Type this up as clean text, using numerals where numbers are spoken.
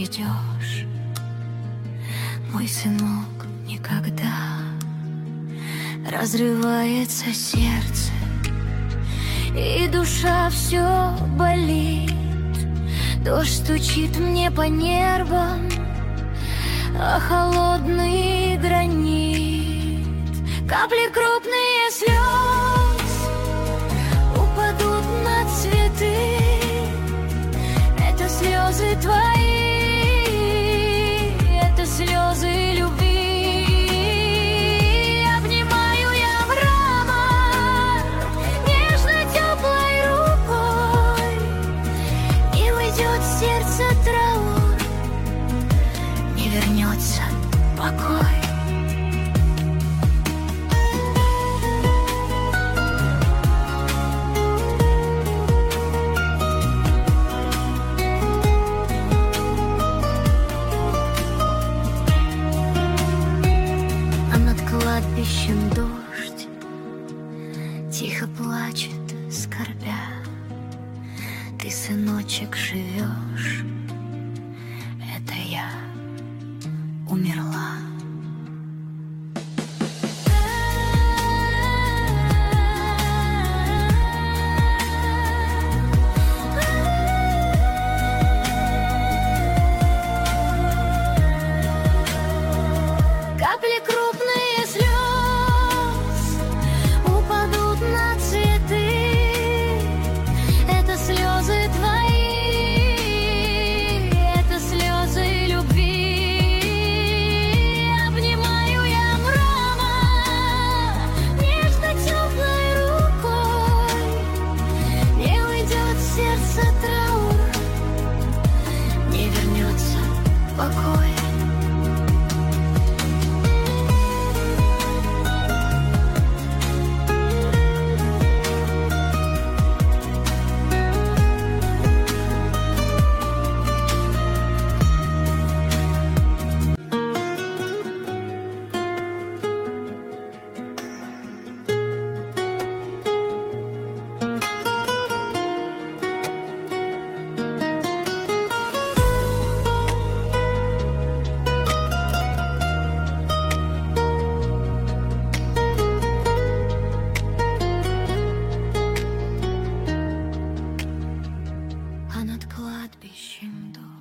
придешь, мой сынок, никогда. Разрывается сердце, и душа все болит. Дождь стучит мне по нервам, а холодный гранит. Капли крупные слез упадут на цветы. Это слезы твои, это слезы любви. Обнимаю я мрамор нежно теплой рукой, и уйдет в сердце траур, не вернется покой. Кладбищем дождь тихо плачет, скорбя. Ты, сыночек, живешь, это я умерла. Капли крупные слез упадут на цветы. Это слезы твои, это слезы любви. Обнимаю я мрамор нежно теплой рукой, не уйдет в сердце траур, не вернется покой. А над кладбищем дождь.